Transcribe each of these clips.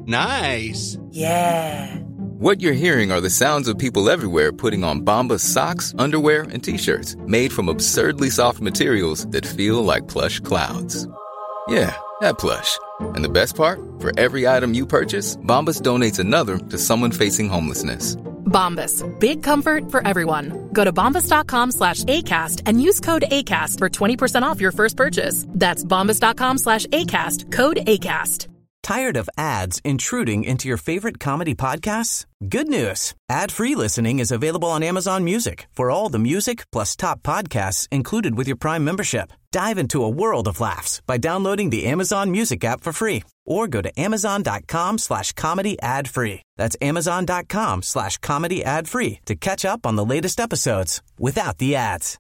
Nice. Yeah. What you're hearing are the sounds of people everywhere putting on Bombas socks, underwear, and T-shirts made from absurdly soft materials that feel like plush clouds. Yeah, that plush. And the best part? For every item you purchase, Bombas donates another to someone facing homelessness. Bombas. Big comfort for everyone. Go to bombas.com/ACAST and use code ACAST for 20% off your first purchase. That's bombas.com/ACAST. Code ACAST. Tired of ads intruding into your favorite comedy podcasts? Good news. Ad-free listening is available on Amazon Music for all the music plus top podcasts included with your Prime membership. Dive into a world of laughs by downloading the Amazon Music app for free or go to amazon.com/comedy ad-free. That's amazon.com/comedy ad-free to catch up on the latest episodes without the ads.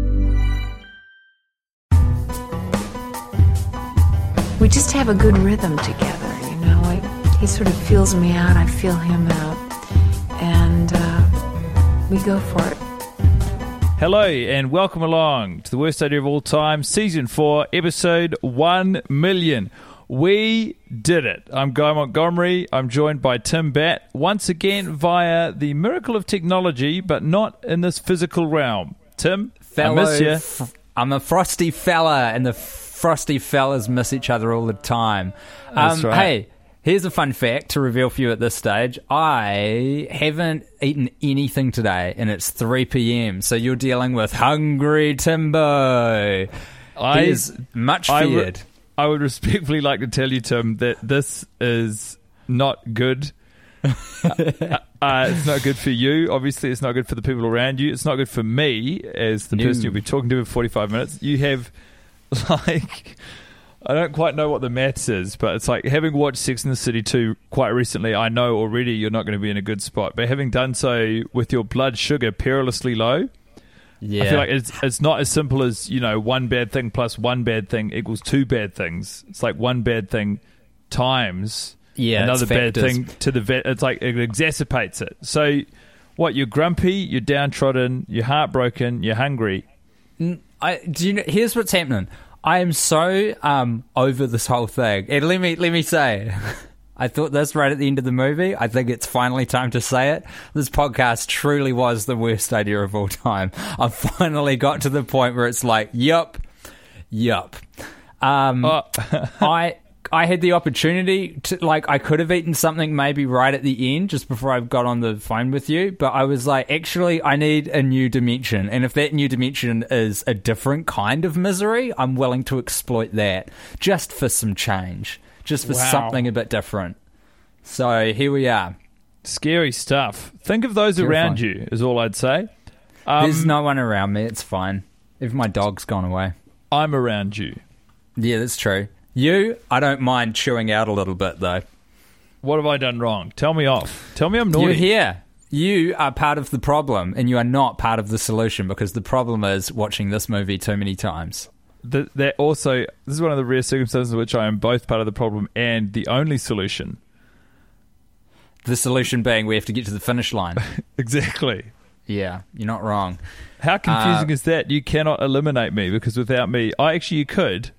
We just have a good rhythm together, you know. He sort of feels me out, I feel him out, and we go for it. Hello and welcome along to the Worst Idea of All Time, Season 4, Episode 1 million. We did it. I'm Guy Montgomery. I'm joined by Tim Batt, once again via the miracle of technology, but not in this physical realm. Tim, I miss you. I'm a frosty fella, and the frosty fellas miss each other all the time. That's right. Hey, here's a fun fact to reveal for you at this stage. I haven't eaten anything today, and it's 3 p.m, so you're dealing with hungry Timbo. He is much feared. I would respectfully like to tell you, Tim, that this is not good. It's not good for you. Obviously, it's not good for the people around you. It's not good for me as the person you'll be talking to in 45 minutes. You have, like, I don't quite know what the maths is, but it's like having watched Sex and the City 2 quite recently, I know already you're not going to be in a good spot. But having done so with your blood sugar perilously low, yeah. I feel like it's not as simple as, you know, one bad thing plus one bad thing equals two bad things. It's like one bad thing times another bad thing to the vet. It's like it exacerbates it. So what, you're grumpy, you're downtrodden, you're heartbroken, you're hungry. Here's what's happening. I am so over this whole thing. And let me say, I thought this right at the end of the movie. I think it's finally time to say it. This podcast truly was the worst idea of all time. I finally got to the point where it's like, yup. I had the opportunity to, like, I could have eaten something maybe right at the end, just before I got on the phone with you, but I was like, actually, I need a new dimension, and if that new dimension is a different kind of misery, I'm willing to exploit that, just for some change, just for something a bit different. So, here we are. Scary stuff. Think of those around you, is all I'd say. There's no one around me, it's fine. Even my dog's gone away. I'm around you. Yeah, that's true. You, I don't mind chewing out a little bit, though. What have I done wrong? Tell me off. Tell me I'm naughty. You're here. You are part of the problem, and you are not part of the solution, because the problem is watching this movie too many times. This is one of the rare circumstances in which I am both part of the problem and the only solution. The solution being we have to get to the finish line. Exactly. Yeah, you're not wrong. How confusing is that? You cannot eliminate me, because without me, you could.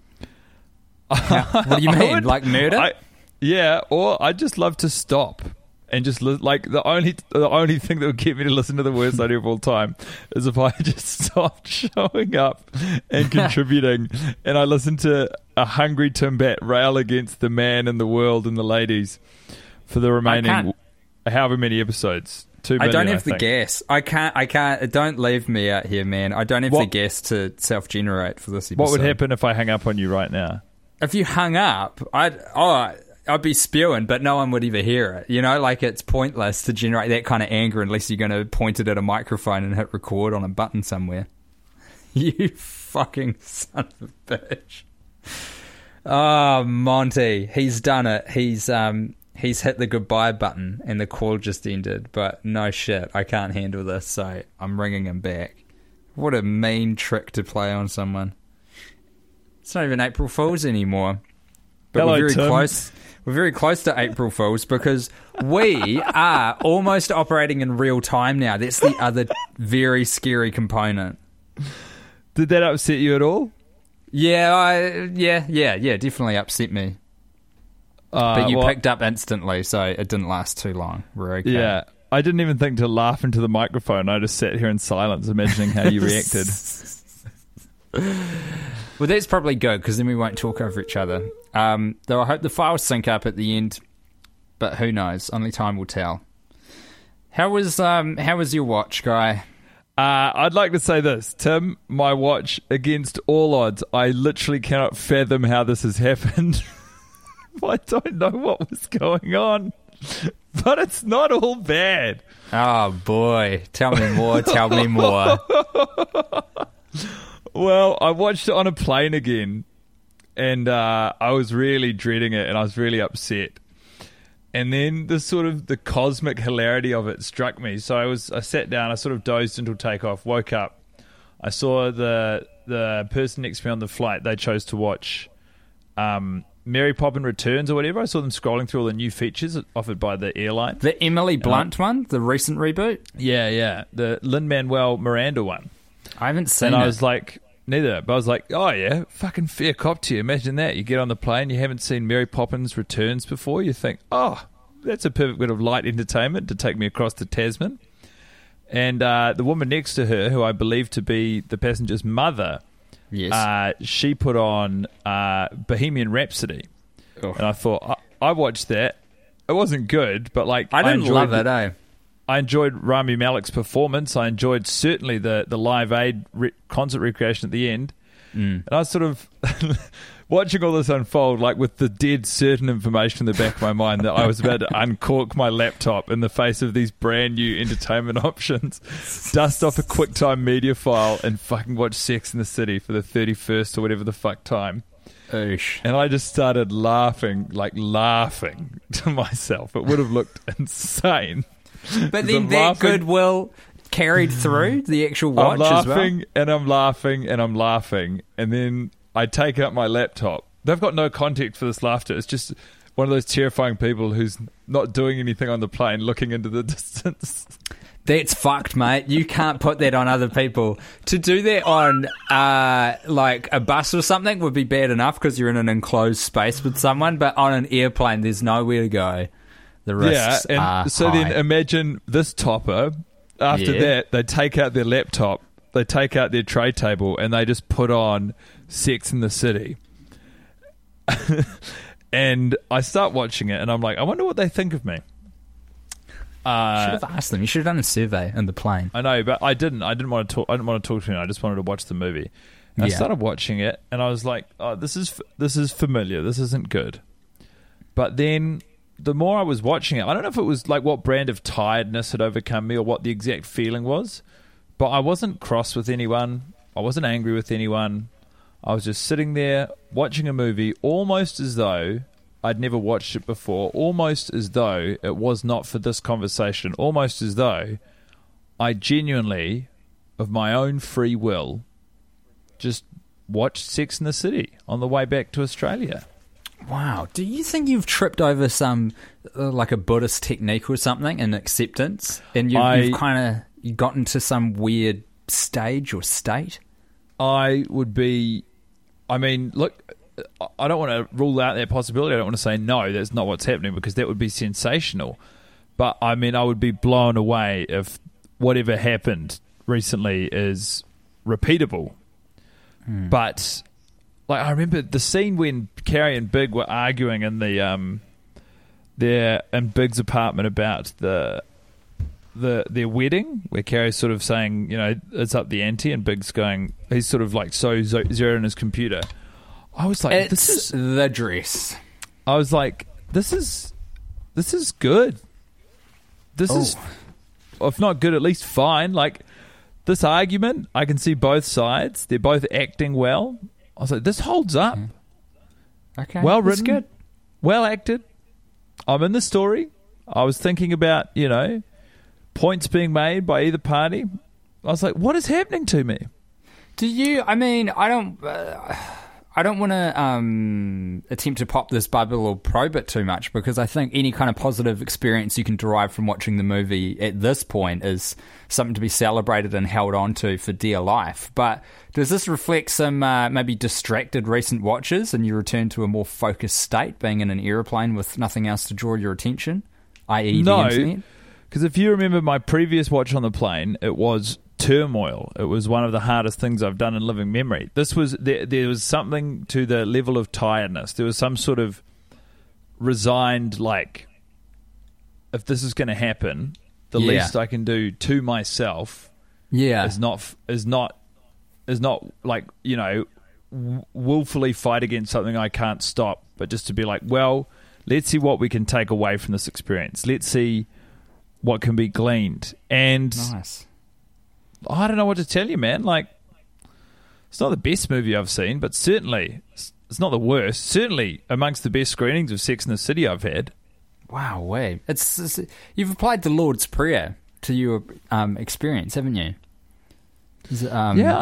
What do you mean? Like murder? Or I'd just love to stop and just like the only thing that would get me to listen to the worst idea of all time is if I just stopped showing up and contributing, and I listened to a hungry Tim Batt rail against the man and the world and the ladies for the remaining however many episodes. 2 million, I don't have the gas. I can't. Don't leave me out here, man. I don't have the gas to self-generate for this episode. What would happen if I hung up on you right now? If you hung up, I'd be spewing, but no one would ever hear it. You know, like, it's pointless to generate that kind of anger unless you're going to point it at a microphone and hit record on a button somewhere. You fucking son of a bitch. Oh, Monty, he's done it. He's hit the goodbye button and the call just ended. But no shit, I can't handle this, so I'm ringing him back. What a mean trick to play on someone. It's not even April Fool's anymore. But Hello, we're very Tim. close. We're very close to April Fool's because we are almost operating in real time now. That's the other very scary component. Did that upset you at all? Yeah, definitely upset me. But you picked up instantly, so it didn't last too long. We're okay. Yeah. I didn't even think to laugh into the microphone. I just sat here in silence, imagining how you reacted. Well, that's probably good, because then we won't talk over each other. Though I hope the files sync up at the end, but who knows? Only time will tell. How was your watch, Guy? I'd like to say this, Tim, my watch, against all odds, I literally cannot fathom how this has happened. I don't know what was going on, but it's not all bad. Oh, boy. Tell me more, tell me more. Well, I watched it on a plane again, and I was really dreading it, and I was really upset. And then the cosmic hilarity of it struck me. So I sat down, I sort of dozed until takeoff, woke up. I saw the person next to me on the flight, they chose to watch Mary Poppins Returns or whatever. I saw them scrolling through all the new features offered by the airline. The Emily Blunt one? The recent reboot? Yeah. The Lin-Manuel Miranda one. I haven't seen it. And I was like, neither. But I was like, oh yeah, fucking fair cop to you. Imagine that. You get on the plane, you haven't seen Mary Poppins Returns before. You think, oh, that's a perfect bit of light entertainment to take me across to Tasman. And the woman next to her, who I believe to be the passenger's mother, yes, she put on Bohemian Rhapsody. Oh. And I thought, I watched that. It wasn't good, but like I didn't love it, eh? I enjoyed Rami Malek's performance. I enjoyed certainly the Live Aid concert recreation at the end. And I was sort of watching all this unfold, like with the dead certain information in the back of my mind that I was about to uncork my laptop in the face of these brand new entertainment options, dust off a QuickTime media file, and fucking watch Sex in the City for the 31st or whatever the fuck time. Oosh. And I just started laughing to myself. It would have looked insane. But then that goodwill carried through the actual watch as well. I'm laughing, and then I take out my laptop. They've got no context for this laughter. It's just one of those terrifying people who's not doing anything on the plane, looking into the distance. That's fucked, mate. You can't put that on other people. To do that on like a bus or something would be bad enough because you're in an enclosed space with someone, but on an airplane, there's nowhere to go. The risks are so high. then imagine this topper. After that, they take out their laptop, they take out their tray table, and they just put on Sex in the City. And I start watching it, and I'm like, I wonder what they think of me. You should have asked them. You should have done a survey in the plane. I know, but I didn't. I didn't want to talk to him. I just wanted to watch the movie. And I started watching it, and I was like, "Oh, this is familiar. This isn't good." But then, the more I was watching it, I don't know if it was like what brand of tiredness had overcome me or what the exact feeling was, but I wasn't cross with anyone. I wasn't angry with anyone. I was just sitting there watching a movie almost as though I'd never watched it before, almost as though it was not for this conversation, almost as though I genuinely, of my own free will, just watched Sex in the City on the way back to Australia. Wow. Do you think you've tripped over some, like a Buddhist technique or something in acceptance? And you've kind of gotten to some weird stage or state? Look, I don't want to rule out that possibility. I don't want to say, no, that's not what's happening, because that would be sensational. But, I mean, I would be blown away if whatever happened recently is repeatable. But... like, I remember the scene when Carrie and Big were arguing in in Big's apartment about their wedding, where Carrie's sort of saying, you know, it's up the ante, and Big's going, he's sort of like so zeroed in his computer. I was like, this is the dress. I was like, this is good. This is, if not good, at least fine. Like, this argument, I can see both sides. They're both acting well. I was like, this holds up. Okay. Well written. Good. Well acted. I'm in the story. I was thinking about, you know, points being made by either party. I was like, what is happening to me? Do you, I mean, I I don't want to attempt to pop this bubble or probe it too much, because I think any kind of positive experience you can derive from watching the movie at this point is something to be celebrated and held on to for dear life. But does this reflect some maybe distracted recent watches and you return to a more focused state, being in an aeroplane with nothing else to draw your attention, i.e. the internet? Because if you remember my previous watch on the plane, it was turmoil. It was one of the hardest things I've done in living memory. This was there was something to the level of tiredness. There was some sort of resigned, like, if this is going to happen, the least I can do to myself is not like, you know, willfully fight against something I can't stop, but just to be like, well, let's see what we can take away from this experience. Let's see what can be gleaned. And nice. I don't know what to tell you, man. Like, it's not the best movie I've seen, but certainly it's not the worst. Certainly amongst the best screenings of Sex and the City I've had. Wow, way. It's you've applied the Lord's Prayer to your experience, haven't you? Is it, yeah.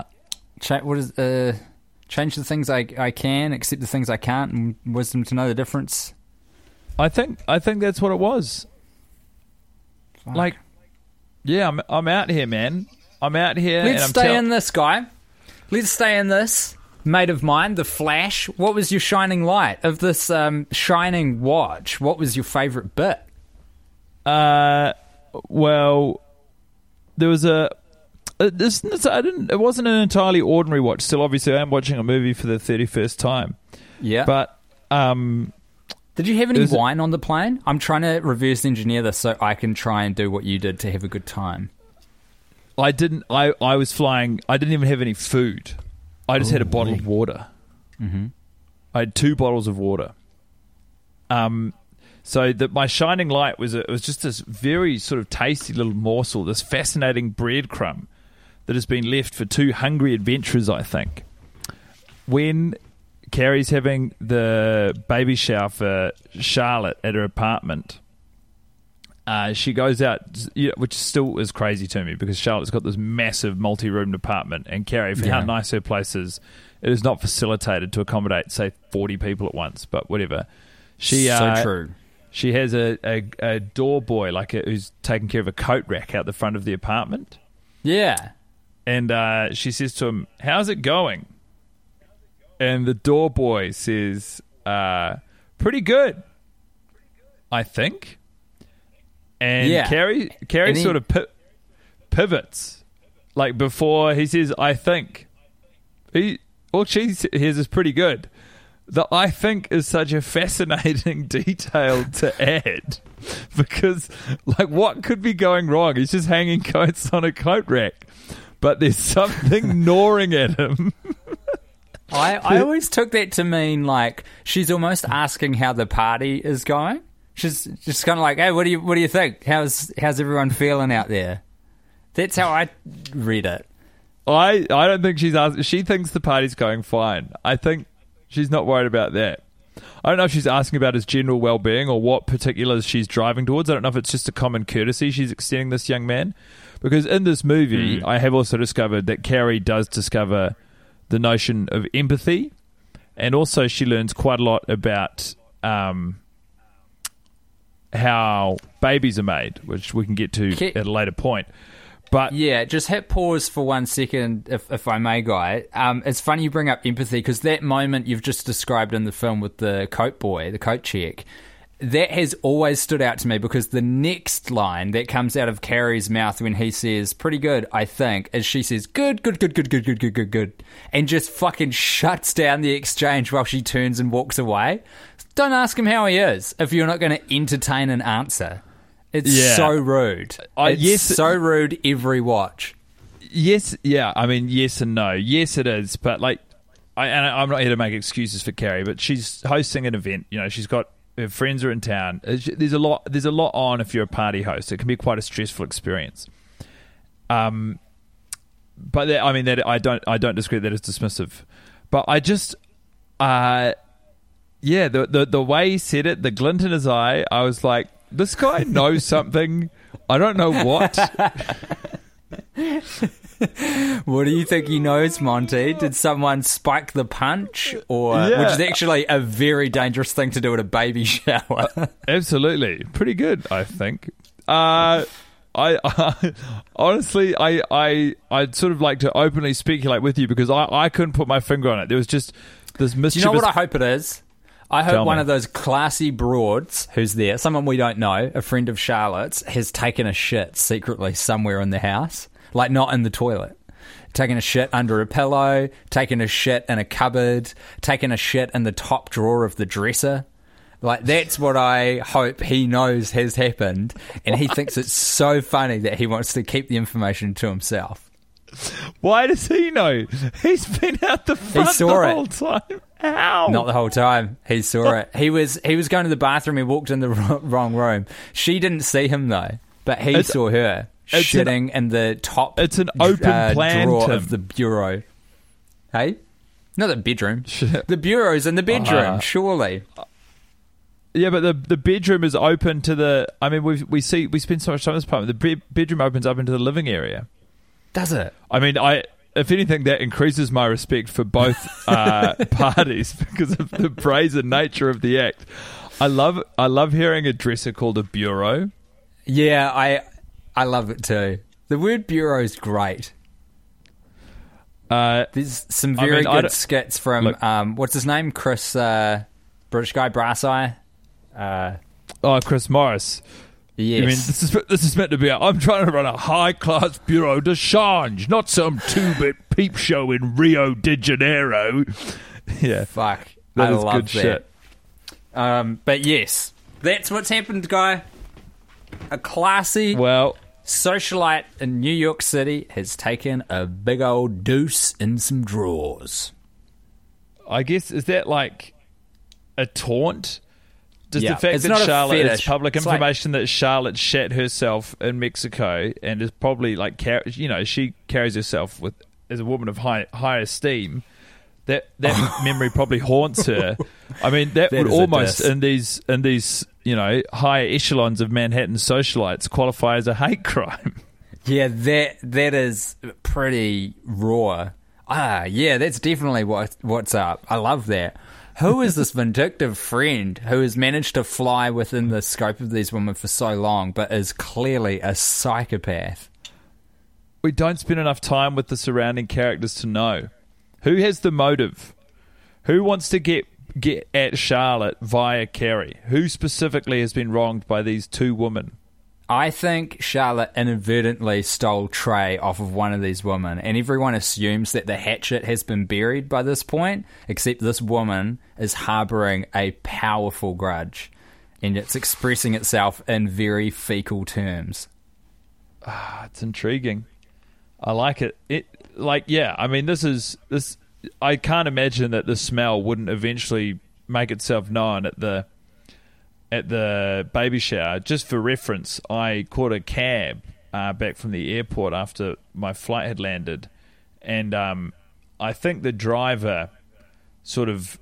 Change the things I can, accept the things I can't, and wisdom to know the difference. I think that's what it was. Fuck. Like, yeah, I'm out here, man. I'm out here. Let's and stay in this, guy. Let's stay in this. Mate of mine, The Flash. What was your shining light of this shining watch? What was your favourite bit? Well, there was it wasn't an entirely ordinary watch. Still, obviously, I am watching a movie for the 31st time. Yeah. But did you have any wine on the plane? I'm trying to reverse engineer this so I can try and do what you did to have a good time. I didn't. I was flying. I didn't even have any food. I just had a bottle of water. Mm-hmm. I had 2 bottles of water. So that my shining light was it was just this very sort of tasty little morsel, this fascinating breadcrumb that has been left for 2 hungry adventurers, I think. When Carrie's having the baby shower for Charlotte at her apartment, she goes out, which still is crazy to me because Charlotte's got this massive multi-roomed apartment, and Carrie, for how nice her place is, it is not facilitated to accommodate, say, 40 people at once, but whatever. So true. She has a door boy, who's taking care of a coat rack out the front of the apartment. Yeah. And she says to him, "How's it going?" And the door boy says, "Pretty good, I think." And Carrie sort of pivots, like before he says, "I think." She hears is pretty good. The "I think" is such a fascinating detail to add because, like, what could be going wrong? He's just hanging coats on a coat rack, but there's something gnawing at him. I always took that to mean like she's almost asking how the party is going. She's just kind of like, "Hey, what do you think? How's everyone feeling out there?" That's how I read it. I don't think she's asking. She thinks the party's going fine. I think she's not worried about that. I don't know if she's asking about his general well-being or what particulars she's driving towards. I don't know if it's just a common courtesy she's extending this young man. Because in this movie, I have also discovered that Carrie does discover the notion of empathy, and also she learns quite a lot about how babies are made, which we can get to at a later point. But yeah, just hit pause for 1 second, if I may, Guy. It's funny you bring up empathy because that moment you've just described in the film with the coat boy, the coat check, that has always stood out to me because the next line that comes out of Carrie's mouth when he says, "Pretty good, I think," is she says, good, and just fucking shuts down the exchange while she turns and walks away. Don't ask him how he is if you're not going to entertain an answer. It's so rude. It's so rude every watch. Yes, yeah. I mean, yes and no. Yes, it is. But like, I'm not here to make excuses for Carrie, but she's hosting an event. You know, she's got her friends are in town. There's a lot on if you're a party host. It can be quite a stressful experience. But that I don't disagree that it's dismissive. But I just, the way he said it, the glint in his eye, I was like, this guy knows something. I don't know what. What do you think he knows, Monty? Did someone spike the punch? Which is actually a very dangerous thing to do at a baby shower. Absolutely. Pretty good, I think. I honestly, I'd sort of like to openly speculate with you because I couldn't put my finger on it. There was just this mischievous... Do you know what I hope it is? I hope one of those classy broads who's there, someone we don't know, a friend of Charlotte's, has taken a shit secretly somewhere in the house. Like, not in the toilet. Taking a shit under a pillow, taking a shit in a cupboard, taking a shit in the top drawer of the dresser. Like, that's what I hope he knows has happened, and he thinks it's so funny that he wants to keep the information to himself. Why does he know? He's been out the front the whole time. How? Not the whole time. He saw it. He was going to the bathroom. He walked in the wrong room. She didn't see him, though, but he saw her shitting in the top. It's an open plan, drawer Tim. of the bureau. Hey? Not the bedroom. The bureau's in the bedroom, surely. Yeah, but the bedroom is open to the... I mean, we spend so much time in this apartment. The bedroom opens up into the living area. Does it? I mean, if anything, that increases my respect for both parties because of the brazen nature of the act. I love hearing a dresser called a bureau. Yeah, I love it too. The word bureau is great. There's some very good skits from what's his name? Chris, British guy, Brass Eye. Chris Morris. Yes. I mean, this is meant to be. I'm trying to run a high class bureau de change, not some 2-bit peep show in Rio de Janeiro. Yeah, fuck, that I is love good that. Shit. But yes, that's what's happened, guy. A classy socialite in New York City has taken a big old deuce in some drawers. I guess, is that like a taunt? Does the fact it's that not Charlotte... a It's public information that Charlotte shat herself in Mexico and is probably like... she carries herself as a woman of high esteem. That memory probably haunts her. I mean, that would almost, in these higher echelons of Manhattan socialites, qualify as a hate crime. Yeah, that is pretty raw. Yeah, that's definitely what's up. I love that. Who is this vindictive friend who has managed to fly within the scope of these women for so long, but is clearly a psychopath? We don't spend enough time with the surrounding characters to know. Who has the motive? Who wants to get at Charlotte via Carrie? Who specifically has been wronged by these two women? I think Charlotte inadvertently stole Trey off of one of these women, and everyone assumes that the hatchet has been buried by this point, except this woman is harbouring a powerful grudge, and it's expressing itself in very fecal terms. It's intriguing. I like it. I mean, this. I can't imagine that the smell wouldn't eventually make itself known at the baby shower. Just for reference, I caught a cab back from the airport after my flight had landed, and I think the driver sort of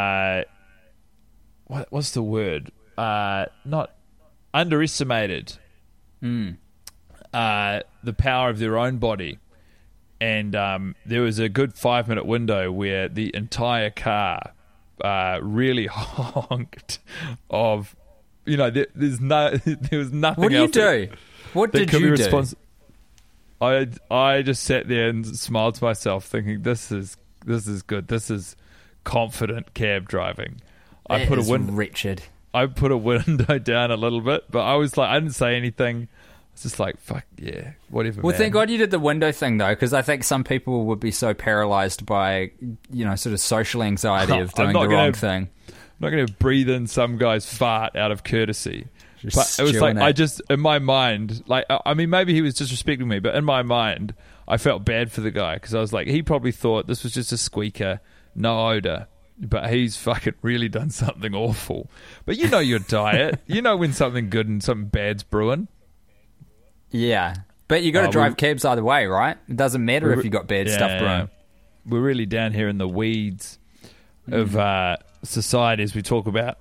what's the word? Not underestimated the power of their own body, and there was a good 5-minute window where the entire car really honked of, there was nothing. What do you do? What did you do? I just sat there and smiled to myself, thinking, this is good. This is confident cab driving. Wretched. I put a window down a little bit, but I was like, I didn't say anything. It's just like, fuck yeah, whatever. Well, man. thank God you did the window thing, though, because I think some people would be so paralyzed by, sort of social anxiety of doing the wrong thing. I'm not going to breathe in some guy's fart out of courtesy. Just but it was like, in my mind, like, I mean, maybe he was disrespecting me, but in my mind, I felt bad for the guy, because I was like, he probably thought this was just a squeaker, no odor. But he's fucking really done something awful. But you know your diet. You know when something good and something bad's brewing. Yeah, but you got to drive cabs either way, right? It doesn't matter if you got bad stuff brewing. We're really down here in the weeds of society as we talk about,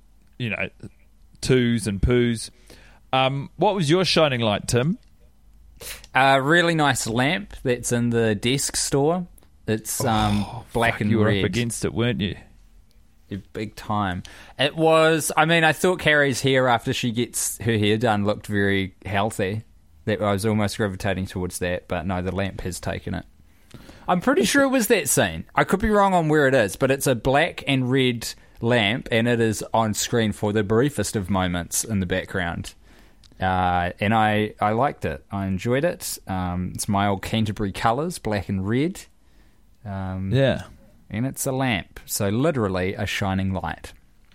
twos and poos. What was your shining light, Tim? A really nice lamp that's in the desk store. It's black and you were red. up against it, weren't you? Big time. It was. I mean, I thought Carrie's hair after she gets her hair done looked very healthy. That I was almost gravitating towards that, but no, the lamp has taken it. I'm pretty sure it was that scene. I could be wrong on where it is, but it's a black and red lamp, and it is on screen for the briefest of moments in the background. And I liked it. I enjoyed it. It's my old Canterbury colours, black and red. Yeah. And it's a lamp, so literally a shining light.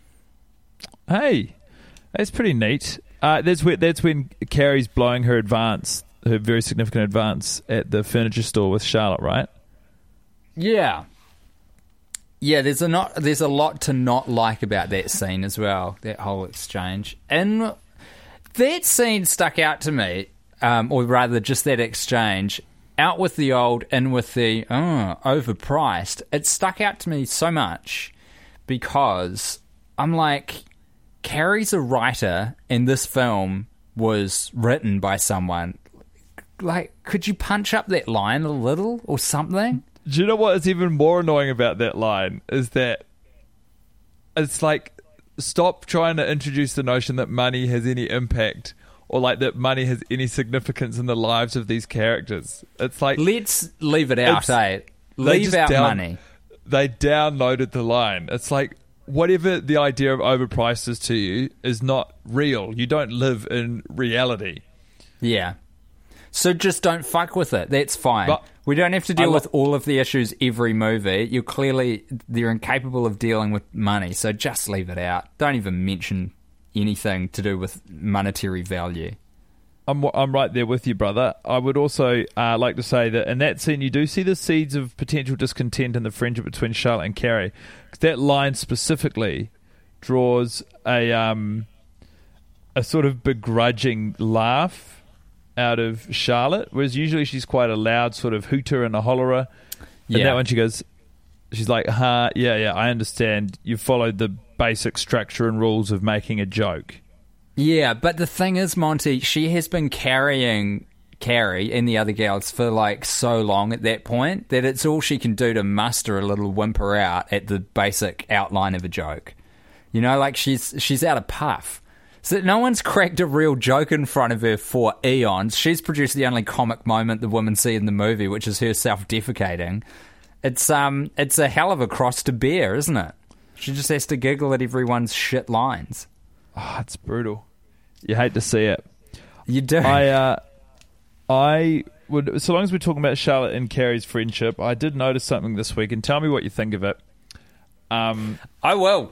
Hey, that's pretty neat. That's when Carrie's blowing her very significant advance at the furniture store with Charlotte, right? Yeah. Yeah, there's a lot to not like about that scene as well, that whole exchange. And that scene stuck out to me, or rather just that exchange. Out with the old, in with the overpriced. It stuck out to me so much because I'm like, Carrie's a writer and this film was written by someone. Like, could you punch up that line a little or something? Do you know what is even more annoying about that line is that it's like, stop trying to introduce the notion that money has any impact or like that money has any significance in the lives of these characters. It's like, let's leave it out, Leave out money. They downloaded the line. It's like, whatever the idea of overpriced is to you is not real. You don't live in reality. Yeah. So just don't fuck with it. That's fine. But we don't have to deal with all of the issues every movie. They're incapable of dealing with money, so just leave it out. Don't even mention anything to do with monetary value. I'm right there with you, brother. I would also like to say that in that scene you do see the seeds of potential discontent in the friendship between Charlotte and Carrie. That line specifically draws a sort of begrudging laugh out of Charlotte, whereas usually she's quite a loud sort of hooter and a hollerer. And that one she's like, yeah, I understand. You've followed the basic structure and rules of making a joke. Yeah, but the thing is, Monty, she has been carrying Carrie and the other girls for like so long at that point that it's all she can do to muster a little whimper out at the basic outline of a joke. You know, like she's out of puff. So no one's cracked a real joke in front of her for eons. She's produced the only comic moment the women see in the movie, which is her self-defecating. It's a hell of a cross to bear, isn't it? She just has to giggle at everyone's shit lines. Oh, it's brutal. You hate to see it. You do. I would, so long as we're talking about Charlotte and Carrie's friendship, I did notice something this week, and tell me what you think of it. I will.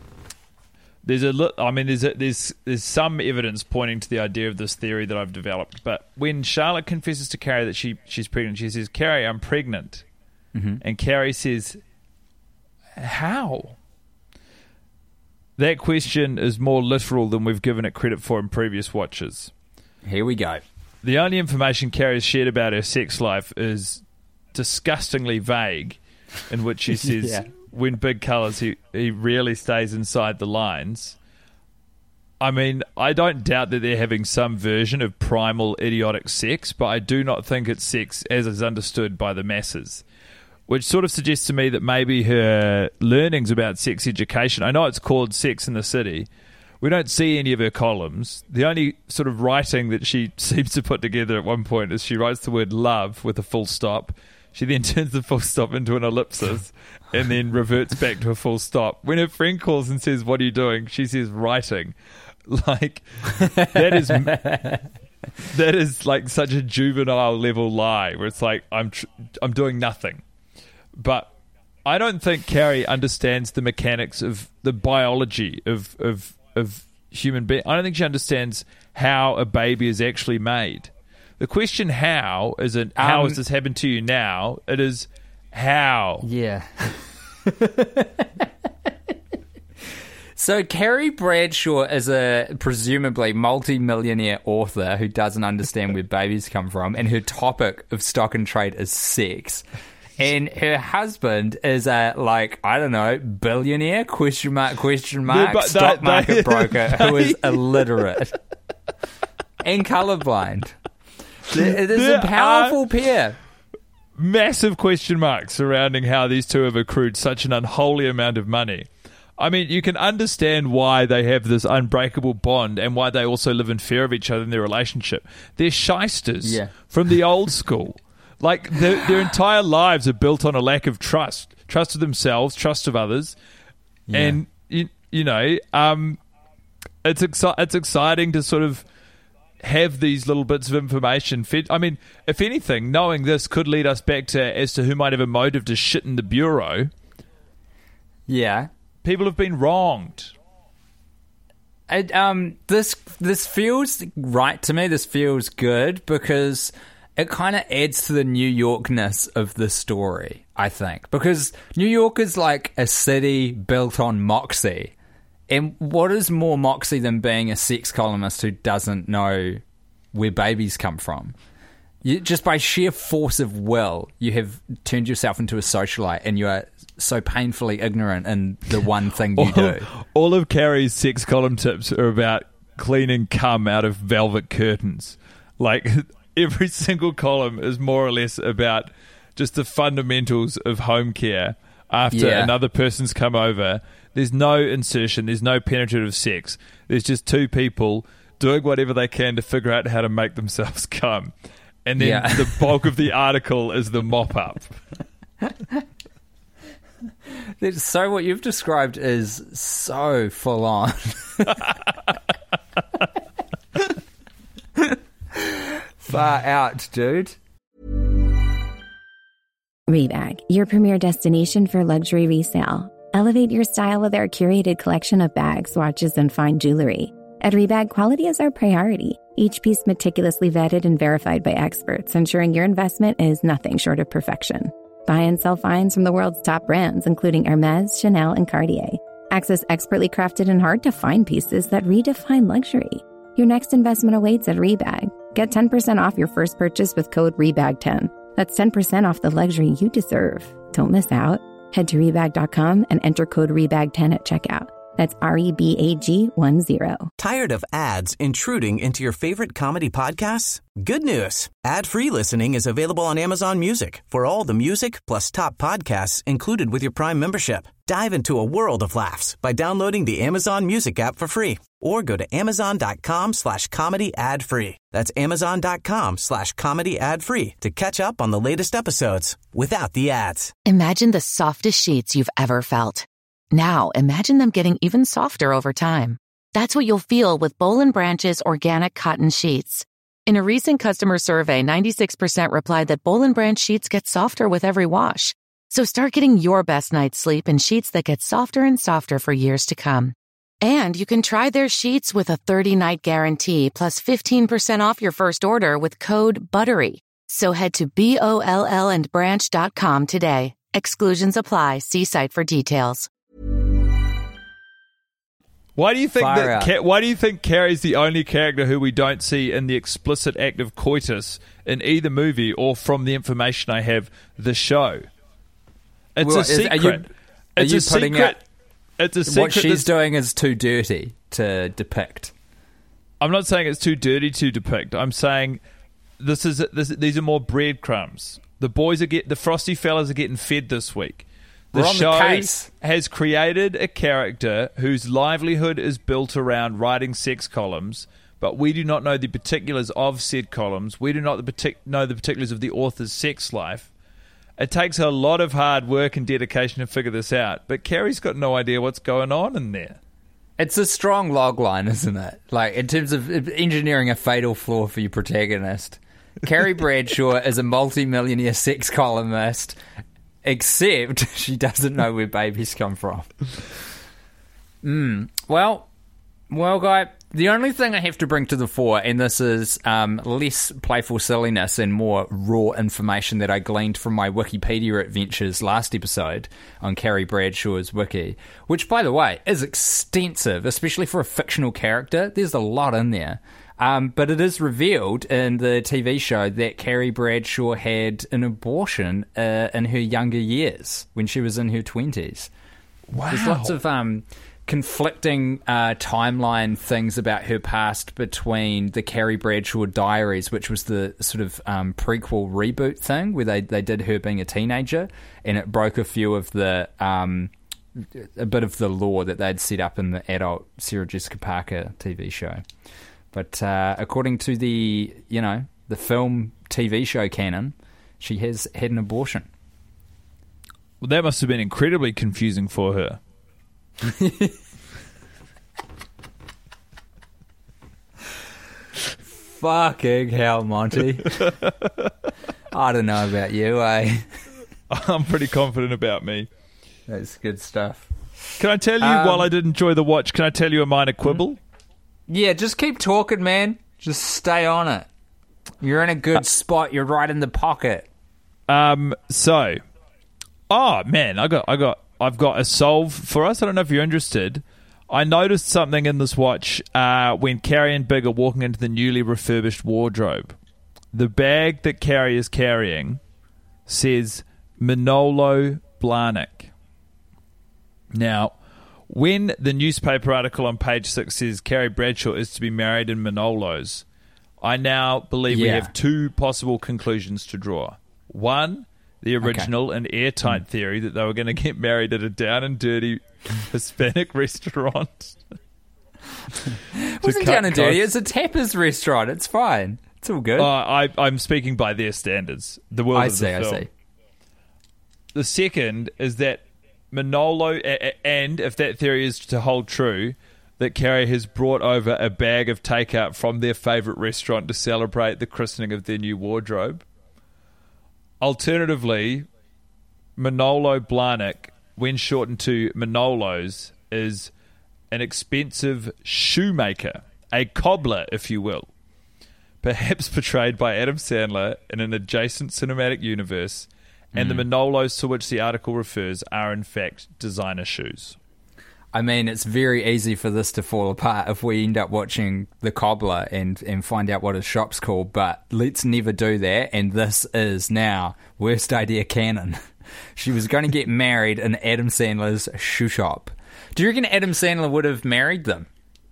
There's some evidence pointing to the idea of this theory that I've developed. But when Charlotte confesses to Carrie that she's pregnant, she says, "Carrie, I'm pregnant," and Carrie says, "How?" That question is more literal than we've given it credit for in previous watches. Here we go. The only information Carrie has shared about her sex life is disgustingly vague, in which she says, when big colours, he rarely stays inside the lines. I mean, I don't doubt that they're having some version of primal idiotic sex, but I do not think it's sex as is understood by the masses. Which sort of suggests to me that maybe her learnings about sex education, I know it's called Sex in the City, we don't see any of her columns. The only sort of writing that she seems to put together at one point is she writes the word love with a full stop. She then turns the full stop into an ellipsis and then reverts back to a full stop. When her friend calls and says, "What are you doing?" she says, "Writing." Like, that is like such a juvenile level lie where it's like, I'm doing nothing. But I don't think Carrie understands the mechanics of the biology of human being. I don't think she understands how a baby is actually made. The question how isn't how has this happened to you now? It is how. Yeah. So Carrie Bradshaw is a presumably multi-millionaire author who doesn't understand where babies come from, and her topic of stock and trade is sex. And her husband is a, like, I don't know, billionaire, question mark, stock market broker who is illiterate and colourblind. It is a powerful pair. Massive question marks surrounding how these two have accrued such an unholy amount of money. I mean, you can understand why they have this unbreakable bond and why they also live in fear of each other in their relationship. They're shysters from the old school. Like, their entire lives are built on a lack of trust. Trust of themselves, trust of others. Yeah. And, it's exciting to sort of have these little bits of information fed. I mean, if anything, knowing this could lead us back as to who might have a motive to shit in the bureau. Yeah. People have been wronged. This feels right to me. This feels good because it kind of adds to the New Yorkness of the story, I think. Because New York is like a city built on moxie. And what is more moxie than being a sex columnist who doesn't know where babies come from? Just by sheer force of will, you have turned yourself into a socialite and you are so painfully ignorant in the one thing you do. All of Carrie's sex column tips are about cleaning cum out of velvet curtains. Like, every single column is more or less about just the fundamentals of home care after another person's come over. There's no insertion, there's no penetrative sex. There's just two people doing whatever they can to figure out how to make themselves cum. And then the bulk of the article is the mop-up. So what you've described is so full on. Far out, dude. Rebag, your premier destination for luxury resale. Elevate your style with our curated collection of bags, watches, and fine jewelry. At Rebag, quality is our priority. Each piece meticulously vetted and verified by experts, ensuring your investment is nothing short of perfection. Buy and sell finds from the world's top brands, including Hermès, Chanel, and Cartier. Access expertly crafted and hard-to-find pieces that redefine luxury. Your next investment awaits at Rebag. Get 10% off your first purchase with code REBAG10. That's 10% off the luxury you deserve. Don't miss out. Head to Rebag.com and enter code REBAG10 at checkout. That's REBAG10. Tired of ads intruding into your favorite comedy podcasts? Good news. Ad-free listening is available on Amazon Music for all the music plus top podcasts included with your Prime membership. Dive into a world of laughs by downloading the Amazon Music app for free or go to amazon.com/comedy ad-free. That's amazon.com/comedy ad-free to catch up on the latest episodes without the ads. Imagine the softest sheets you've ever felt. Now, imagine them getting even softer over time. That's what you'll feel with Boll & Branch's organic cotton sheets. In a recent customer survey, 96% replied that Boll & Branch sheets get softer with every wash. So start getting your best night's sleep in sheets that get softer and softer for years to come. And you can try their sheets with a 30-night guarantee plus 15% off your first order with code BUTTERY. So head to BOLLandbranch.com today. Exclusions apply. See site for details. Why do you think Carrie's the only character who we don't see in the explicit act of coitus in either movie or, from the information I have, the show? It's a secret. It's a secret. What she's doing is too dirty to depict. I'm not saying it's too dirty to depict. I'm saying these are more breadcrumbs. The Frosty fellas are getting fed this week. The show has created a character whose livelihood is built around writing sex columns, but we do not know the particulars of said columns. We do not know the particulars of the author's sex life. It takes a lot of hard work and dedication to figure this out, but Carrie's got no idea what's going on in there. It's a strong logline, isn't it? Like, in terms of engineering a fatal flaw for your protagonist. Carrie Bradshaw is a multi-millionaire sex columnist, except she doesn't know where babies come from. Well, Guy, the only thing I have to bring to the fore, and this is less playful silliness and more raw information that I gleaned from my Wikipedia adventures last episode on Carrie Bradshaw's wiki, which, by the way, is extensive, especially for a fictional character. There's a lot in there. But it is revealed in the TV show that Carrie Bradshaw had an abortion in her younger years when she was in her 20s. Wow. There's lots of conflicting timeline things about her past between the Carrie Bradshaw Diaries, which was the sort of prequel reboot thing where they did her being a teenager, and it broke a few of the a bit of the lore that they'd set up in the adult Sarah Jessica Parker TV show. But according to the film TV show canon, she has had an abortion. Well, that must have been incredibly confusing for her. Fucking hell, Monty. I don't know about you, eh? I'm pretty confident about me. That's good stuff. Can I tell you, while I did enjoy the watch, can I tell you a minor quibble? Yeah, just keep talking, man. Just stay on it. You're in a good spot. You're right in the pocket. Oh man, I've got a solve for us. I don't know if you're interested. I noticed something in this watch when Carrie and Big are walking into the newly refurbished wardrobe. The bag that Carrie is carrying says Manolo Blahnik. Now, when the newspaper article on page 6 says Carrie Bradshaw is to be married in Manolos, I now believe we have two possible conclusions to draw. One, the original and airtight theory that they were going to get married at a down and dirty Hispanic restaurant. It wasn't down and dirty. It's a tapas restaurant. It's fine. It's all good. I'm speaking by their standards. The world of the film. I see. The second is that Manolo, and if that theory is to hold true, that Carrie has brought over a bag of takeout from their favourite restaurant to celebrate the christening of their new wardrobe. Alternatively, Manolo Blahnik, when shortened to Manolos, is an expensive shoemaker, a cobbler, if you will, perhaps portrayed by Adam Sandler in an adjacent cinematic universe, and the Manolos to which the article refers are in fact designer shoes. I mean, it's very easy for this to fall apart if we end up watching The Cobbler and find out what his shop's called, but let's never do that, and this is now worst idea canon. She was going to get married in Adam Sandler's shoe shop. Do you reckon Adam Sandler would have married them?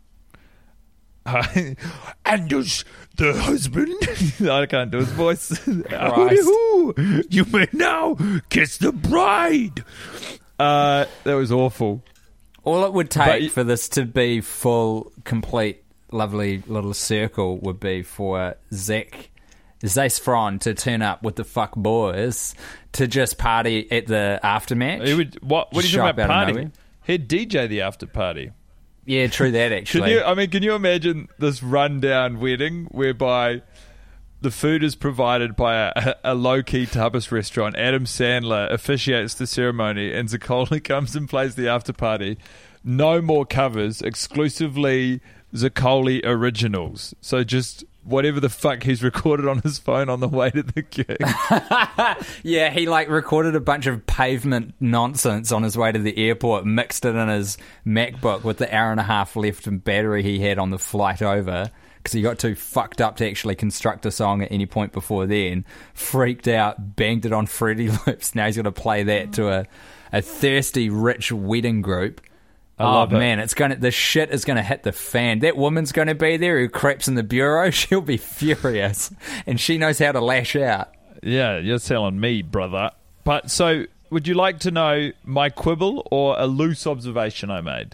And does the husband... I can't do his voice. You may now kiss the bride. That was awful. All it would take for this to be full, complete, lovely little circle would be for Zac Efron to turn up with the fuck boys to just party at the aftermatch. What are you talking about party? He'd DJ the after party. Yeah, true that, actually. Can you imagine this rundown wedding whereby the food is provided by a low-key tapas restaurant. Adam Sandler officiates the ceremony, and Zaccoli comes and plays the after-party. No more covers, exclusively Zaccoli originals. So just whatever the fuck he's recorded on his phone on the way to the gig. Yeah, he recorded a bunch of pavement nonsense on his way to the airport, mixed it in his MacBook with the hour and a half left in battery he had on the flight over, because he got too fucked up to actually construct a song at any point before then. Freaked out, banged it on Fruity Loops. Now he's going to play that to a thirsty, rich wedding group. I love it. Man, the shit is going to hit the fan. That woman's going to be there who creeps in the bureau. She'll be furious, and she knows how to lash out. Yeah, you're telling me, brother. But so, would you like to know my quibble or a loose observation I made?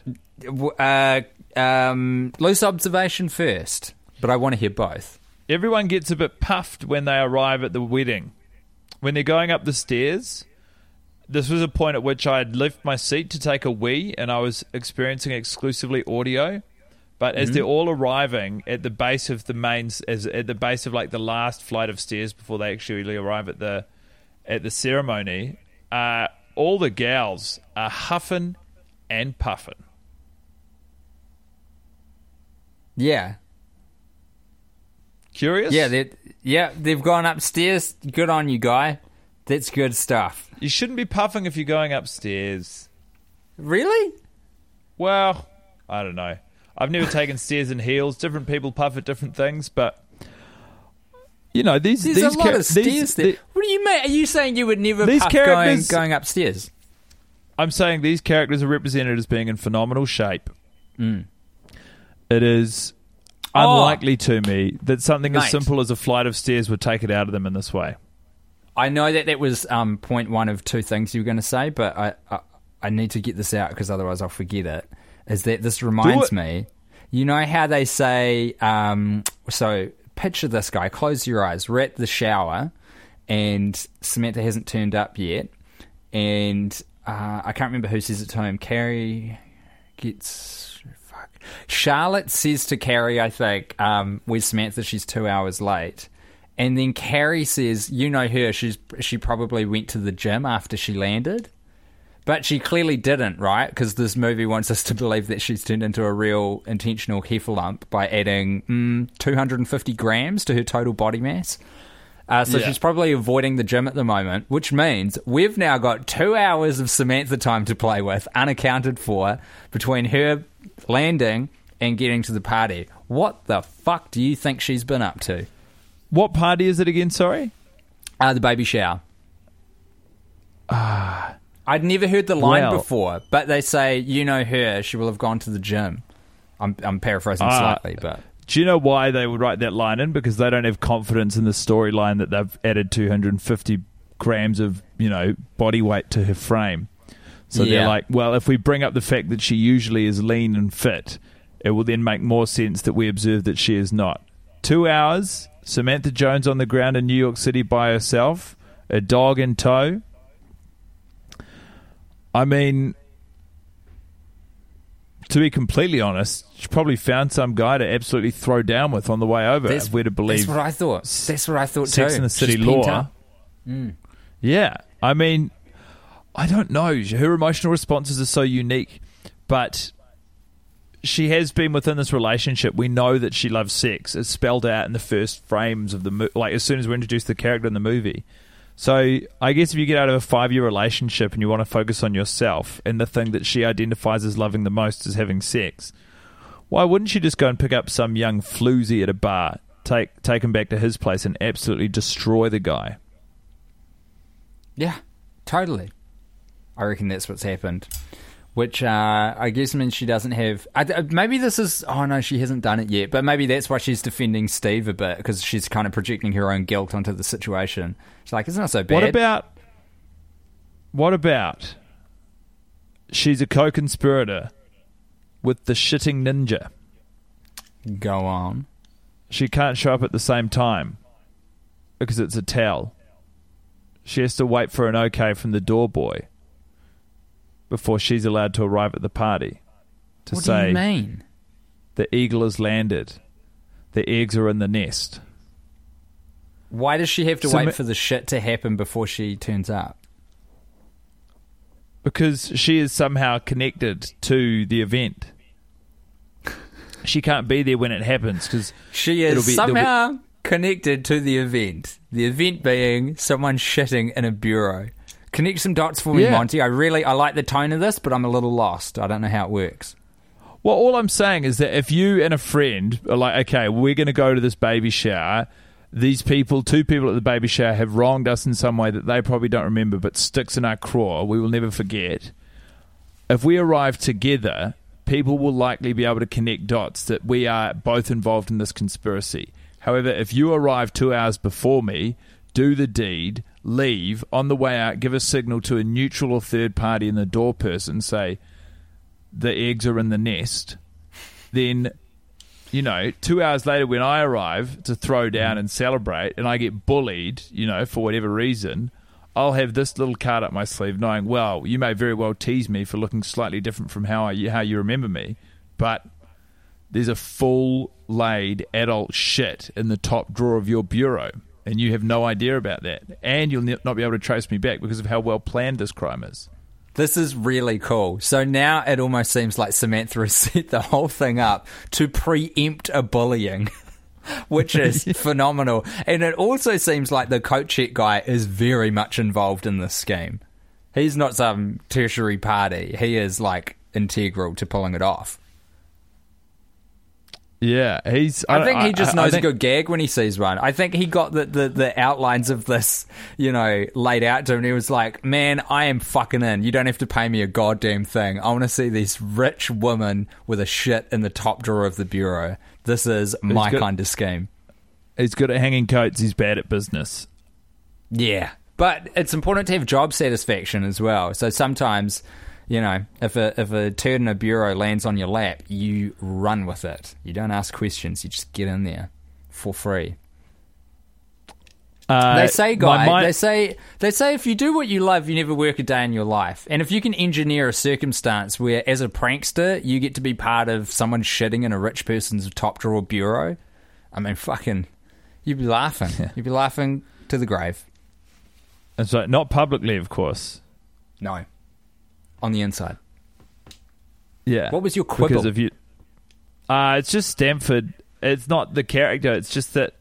Loose observation first, but I want to hear both. Everyone gets a bit puffed when they arrive at the wedding. When they're going up the stairs... This was a point at which I had left my seat to take a wee, and I was experiencing exclusively audio. But as they're all arriving at the base of the the last flight of stairs before they actually arrive at the ceremony, all the gals are huffing and puffing. Yeah. Curious? Yeah, they've gone upstairs. Good on you, guy. That's good stuff. You shouldn't be puffing if you're going upstairs. Really? Well, I don't know. I've never taken stairs in heels. Different people puff at different things, but you know there's a lot of stairs there. What do you mean? Are you saying you would never puff going upstairs? I'm saying these characters are represented as being in phenomenal shape. Mm. It is unlikely to me that something as mate. simple as a flight of stairs would take it out of them in this way. I know that was point one of two things you were going to say, but I need to get this out because otherwise I'll forget it. Is that this reminds me, you know how they say, so picture this guy, close your eyes, we're at the shower and Samantha hasn't turned up yet, and I can't remember who says it to him. Carrie gets... Charlotte says to Carrie, I think, with Samantha, she's 2 hours late. And then Carrie says, you know her, she probably went to the gym after she landed. But she clearly didn't, right? Because this movie wants us to believe that she's turned into a real intentional heffalump by adding 250 grams to her total body mass. So she's probably avoiding the gym at the moment, which means we've now got 2 hours of Samantha time to play with, unaccounted for, between her landing and getting to the party. What the fuck do you think she's been up to? What party is it again, sorry? The baby shower. I'd never heard the line before, but they say, you know her, she will have gone to the gym. I'm paraphrasing slightly, but... Do you know why they would write that line in? Because they don't have confidence in the storyline that they've added 250 grams of, body weight to her frame. So they're like, well, if we bring up the fact that she usually is lean and fit, it will then make more sense that we observe that she is not. 2 hours, Samantha Jones on the ground in New York City by herself, a dog in tow. I mean, to be completely honest, she probably found some guy to absolutely throw down with on the way over. If we're to believe. That's what I thought. That's what I thought too. Sex and the City law. Yeah. I mean, I don't know. Her emotional responses are so unique, but she has been within this relationship. We know that she loves sex. It's spelled out in the first frames of the movie, like as soon as we introduce the character in the movie. So I guess if you get out of a 5-year relationship and you want to focus on yourself and the thing that she identifies as loving the most is having sex, why wouldn't she just go and pick up some young floozy at a bar, take him back to his place and absolutely destroy the guy? Yeah, totally. I reckon that's what's happened. Which I guess means she doesn't have... maybe this is... Oh, no, she hasn't done it yet. But maybe that's why she's defending Steve a bit, because she's kind of projecting her own guilt onto the situation. She's like, it's not so bad. What about she's a co-conspirator with the shitting ninja? Go on. She can't show up at the same time because it's a towel. She has to wait for an okay from the door boy before she's allowed to arrive at the party to say, what do you mean? The eagle has landed. The eggs are in the nest. Why does she have to wait for the shit to happen before she turns up? Because she is somehow connected to the event. She can't be there when it happens because she is somehow connected to the event. The event being someone shitting in a bureau. Connect some dots for me, Monty. I like the tone of this, but I'm a little lost. I don't know how it works. Well, all I'm saying is that if you and a friend are like, okay, we're going to go to this baby shower, these people, 2 people at the baby shower have wronged us in some way that they probably don't remember, but sticks in our craw, we will never forget. If we arrive together, people will likely be able to connect dots that we are both involved in this conspiracy. However, if you arrive 2 hours before me, do the deed, leave, on the way out, give a signal to a neutral or third party in the door person, say, the eggs are in the nest, then, 2 hours later when I arrive to throw down and celebrate and I get bullied, for whatever reason, I'll have this little card up my sleeve knowing, well, you may very well tease me for looking slightly different from how you remember me, but there's a full-laid adult shit in the top drawer of your bureau. And you have no idea about that. And you'll not be able to trace me back because of how well planned this crime is. This is really cool. So now it almost seems like Samantha has set the whole thing up to preempt a bullying, which is phenomenal. And it also seems like the coat check guy is very much involved in this scheme. He's not some tertiary party. He is, integral to pulling it off. Yeah, I think he just knows a good gag when he sees one. I think he got the outlines of this, laid out to him. And he was like, man, I am fucking in. You don't have to pay me a goddamn thing. I want to see this rich woman with a shit in the top drawer of the bureau. This is my kind of scheme. He's good at hanging coats. He's bad at business. Yeah, but it's important to have job satisfaction as well. So sometimes... if a turd in a bureau lands on your lap, you run with it. You don't ask questions. You just get in there for free. They say, they say if you do what you love, you never work a day in your life. And if you can engineer a circumstance where, as a prankster, you get to be part of someone shitting in a rich person's top drawer bureau, I mean, fucking, you'd be laughing. You'd be laughing to the grave. And so, not publicly, of course. No. On the inside. Yeah. What was your quibble? Because of you. It's just Stanford. It's not the character. It's just that.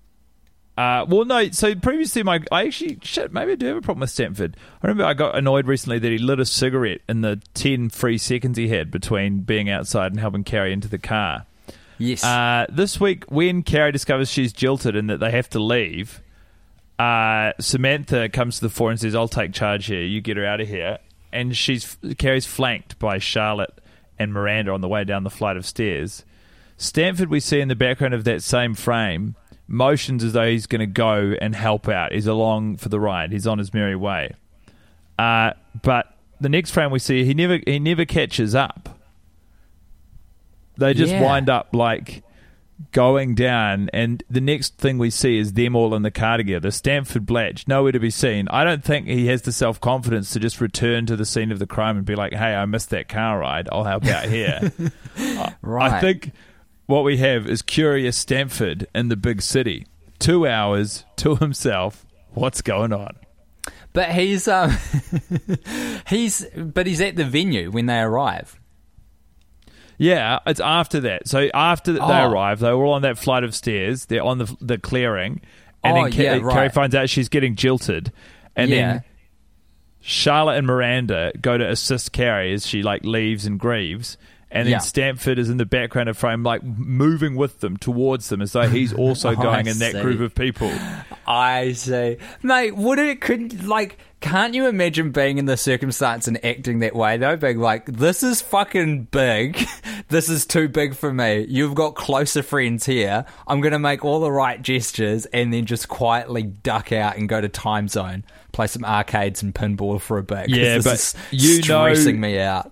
No. So previously, maybe I do have a problem with Stanford. I remember I got annoyed recently that he lit a cigarette in the 10 free seconds he had between being outside and helping Carrie into the car. Yes. This week, when Carrie discovers she's jilted and that they have to leave, Samantha comes to the fore and says, "I'll take charge here. You get her out of here." And Carrie's flanked by Charlotte and Miranda on the way down the flight of stairs. Stanford, we see in the background of that same frame, motions as though he's going to go and help out. He's along for the ride. He's on his merry way. But the next frame we see, he never catches up. They just wind up like going down, and the next thing we see is them all in the car together. Stanford Blatch, nowhere to be seen. I don't think he has the self-confidence to just return to the scene of the crime and be like, "Hey, I missed that car ride. I'll help out here." Right. I think what we have is curious Stanford in the big city. 2 hours to himself. What's going on? But he's he's at the venue when they arrive. Yeah, it's after that. So after they arrive, they're all on that flight of stairs. They're on the clearing. And then Carrie finds out she's getting jilted. And then Charlotte and Miranda go to assist Carrie as she leaves and grieves. And then Stanford is in the background of frame, moving with them, towards them, as though he's also going in that group of people. I see. Mate, can't you imagine being in the circumstance and acting that way, though? Being like, this is fucking big. This is too big for me. You've got closer friends here. I'm going to make all the right gestures and then just quietly duck out and go to Time Zone, play some arcades and pinball for a bit. Yeah, but is stressing me out.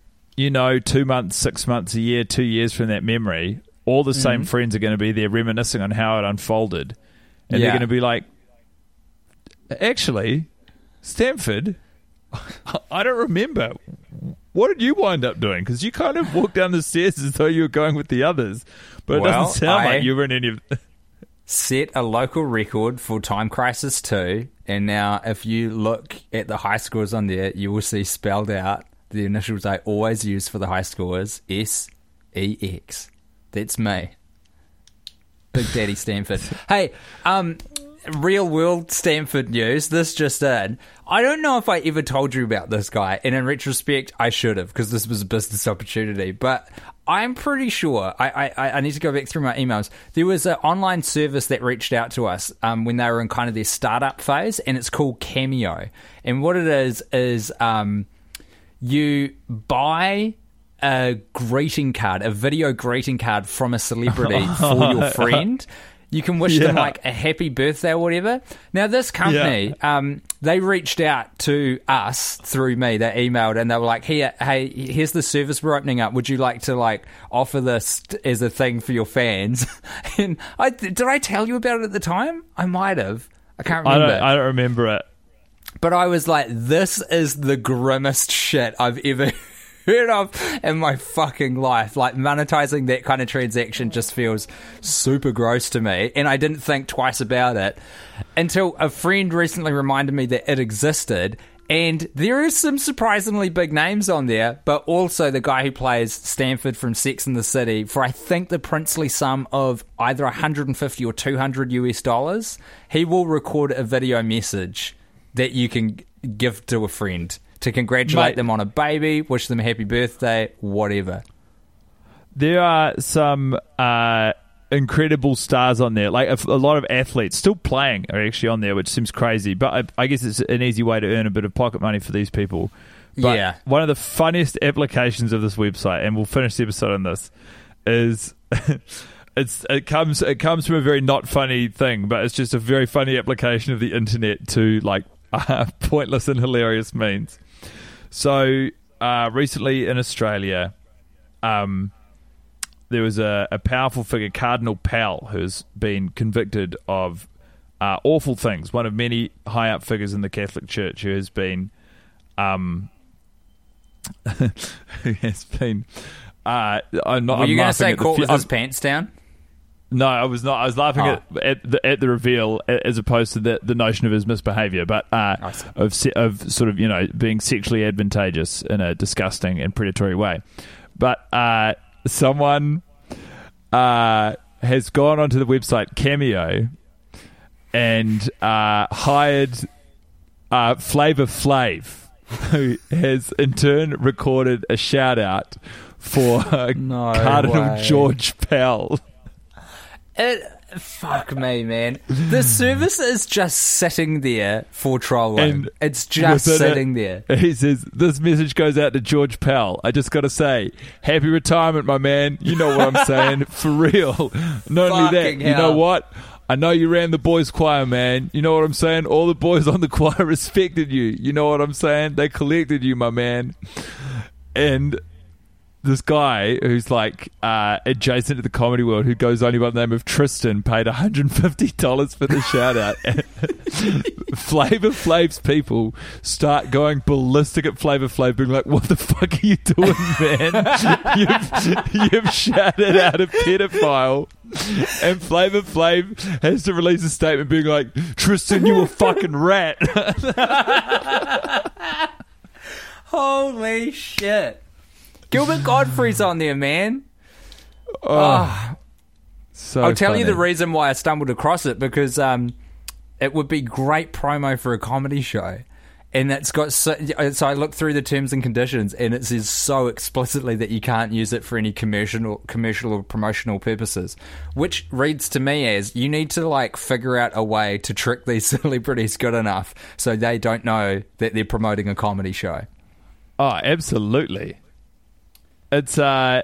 2 months, 6 months, a year, 2 years from that memory, all the same friends are going to be there reminiscing on how it unfolded. And they're going to be like, actually, Stanford, I don't remember. What did you wind up doing? Because you kind of walked down the stairs as though you were going with the others. But it doesn't sound like you were in any of... Set a local record for Time Crisis 2. And now if you look at the high scores on there, you will see spelled out the initials I always use for the high scores, SEX. That's me. Big Daddy Stanford. Hey, real world Stanford news. This just in. I don't know if I ever told you about this guy, and in retrospect, I should have, because this was a business opportunity. But I'm pretty sure, I need to go back through my emails. There was an online service that reached out to us when they were in kind of their startup phase, and it's called Cameo. And what it is you buy a greeting card, a video greeting card from a celebrity for your friend. You can wish them a happy birthday or whatever. Now, this company, they reached out to us through me. They emailed and they were like, hey, here's the service we're opening up. Would you like to offer this as a thing for your fans? And did I tell you about it at the time? I might have. I can't remember. I don't remember it. But I was like, this is the grimmest shit I've ever heard of in my fucking life. Monetizing that kind of transaction just feels super gross to me, and I didn't think twice about it until a friend recently reminded me that it existed. And there is some surprisingly big names on there, but also the guy who plays Stanford from Sex and the City for I think the princely sum of either $150 or $200 he will record a video message that you can give to a friend to congratulate them on a baby, wish them a happy birthday, whatever. there are some incredible stars on there. Like a lot of athletes still playing are actually on there, which seems crazy. But I guess it's an easy way to earn a bit of pocket money for these people. But yeah. One of the funniest applications of this website, and we'll finish the episode on this, is it comes from a very not funny thing, but it's just a very funny application of the internet to like pointless and hilarious means. So recently in Australia, there was a powerful figure, Cardinal Pell, who's been convicted of awful things. One of many high up figures in the Catholic Church who has been I'm not. Were you going to say at the caught with his pants down? No, I was not. I was laughing at the reveal as opposed to the notion of his misbehaviour, but of sort of, you know, being sexually advantageous in a disgusting and predatory way. But someone has gone onto the website Cameo and hired Flavor Flav, who has in turn recorded a shout out for Cardinal George Pell. Fuck me, man. The service is just sitting there for trolling. And it's just sitting there. He says, this message goes out to George Pell. I just got to say, happy retirement, my man. You know what I'm saying? For real. Not only that, Fucking you know hell. what? I know you ran the boys' choir, man. You know what I'm saying? All the boys on the choir respected you. You know what I'm saying? They collected you, my man. And this guy who's like adjacent to the comedy world, who goes only by the name of Tristan, paid $150 for the shout out. Flavor Flav's people start going ballistic at Flavor Flav, being like, what the fuck are you doing, man? You've shouted out a pedophile. And Flavor Flav has to release a statement being like, Tristan, you a fucking rat. Holy shit. Gilbert Godfrey's on there, man. So I'll tell you funny. the reason why I stumbled across it, because it would be great promo for a comedy show. And it's got so I looked through the terms and conditions, and it says so explicitly that you can't use it for any commercial or promotional purposes, which reads to me as you need to like figure out a way to trick these celebrities good enough so they don't know that they're promoting a comedy show. Oh, absolutely. It's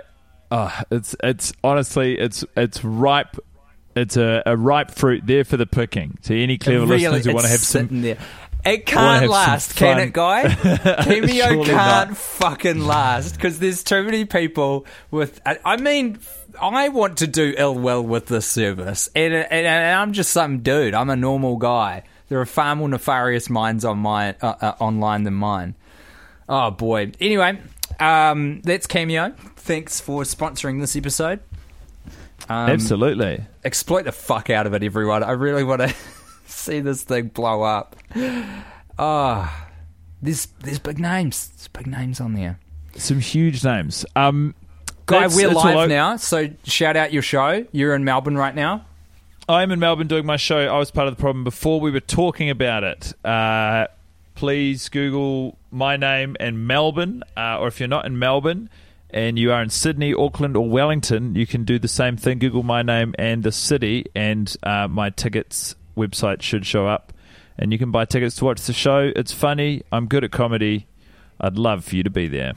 honestly it's ripe. It's a ripe fruit there for the picking. To any clever listeners who want to have some. There. It can't last, can it, Guy? Cameo Surely can't not. fucking last because there's too many people with. I mean, I want to do ill will with this service, and I'm just some dude. I'm a normal guy. There are far more nefarious minds online than mine. Oh boy. Anyway, that's Cameo. Thanks for sponsoring this episode. Absolutely. Exploit the fuck out of it, everyone. I really want to see this thing blow up. There's big names. There's big names on there. Some huge names. Guy, we're live now, so shout out your show. You're in Melbourne right now. I'm in Melbourne doing my show. I was part of the problem before we were talking about it. Please Google my name and Melbourne, or if you're not in Melbourne and you are in Sydney, Auckland, or Wellington, you can do the same thing. Google my name and the city, and my tickets website should show up, and you can buy tickets to watch the show. It's funny. I'm good at comedy. I'd love for you to be there.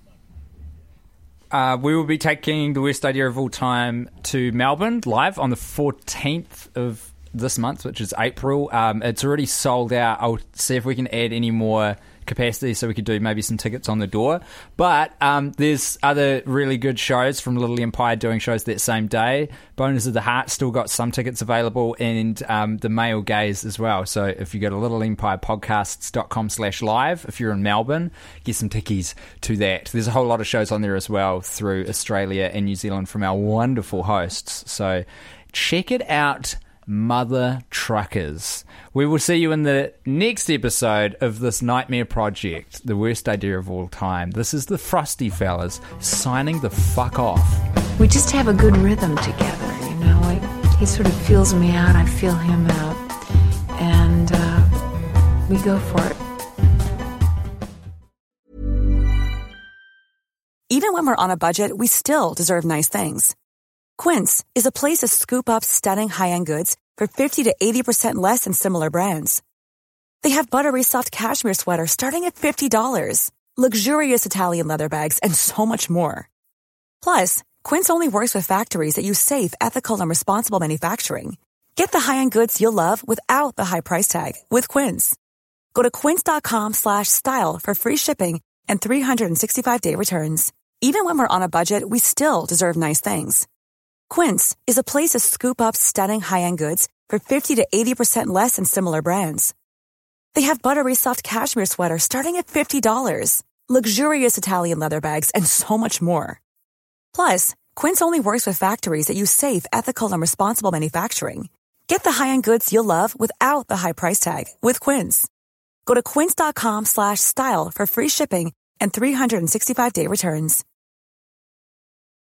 We will be taking The Worst Idea of All Time to Melbourne live on the 14th of this month, which is April. It's already sold out. I'll see if we can add any more capacity so we could do maybe some tickets on the door. But there's other really good shows from Little Empire doing shows that same day. Boners of the Heart still got some tickets available, and the Male Gaze as well. So if you go to littleempirepodcasts.com/live, if you're in Melbourne, get some tickies to that. There's a whole lot of shows on there as well through Australia and New Zealand from our wonderful hosts. So check it out, mother truckers. We will see you in the next episode of this nightmare project, The Worst Idea of All Time. This is the Frosty Fellas signing the fuck off. We just have a good rhythm together, you know. He sort of feels me out, I feel him out, and we go for it. Even when we're on a budget, we still deserve nice things. Quince is a place to scoop up stunning high-end goods for 50 to 80% less than similar brands. They have buttery soft cashmere sweaters starting at $50, luxurious Italian leather bags, and so much more. Plus, Quince only works with factories that use safe, ethical, and responsible manufacturing. Get the high-end goods you'll love without the high price tag with Quince. Go to quince.com/style for free shipping and 365-day returns. Even when we're on a budget, we still deserve nice things. Quince is a place to scoop up stunning high-end goods for 50 to 80% less than similar brands. They have buttery soft cashmere sweaters starting at $50, luxurious Italian leather bags, and so much more. Plus, Quince only works with factories that use safe, ethical, and responsible manufacturing. Get the high-end goods you'll love without the high price tag with Quince. Go to quince.com/style for free shipping and 365-day returns.